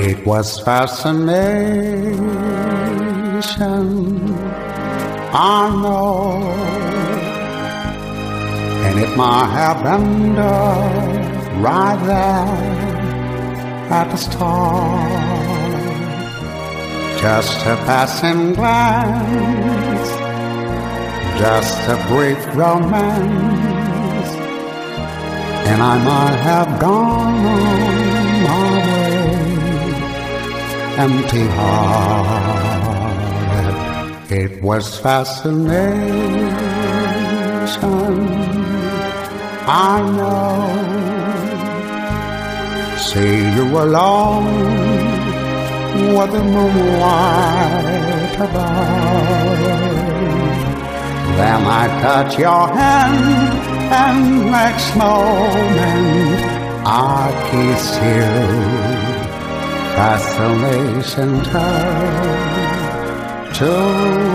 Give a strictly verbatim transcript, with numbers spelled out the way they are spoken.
It was fascination, I know, and it might have ended right there at the start. Just a passing glance, just a brief romance, and I might have gone on my way, empty-hearted. It was fascination, I know. See you alone with the moonlight above. Then I touch your hand, and next moment I kiss you. Fascination turned to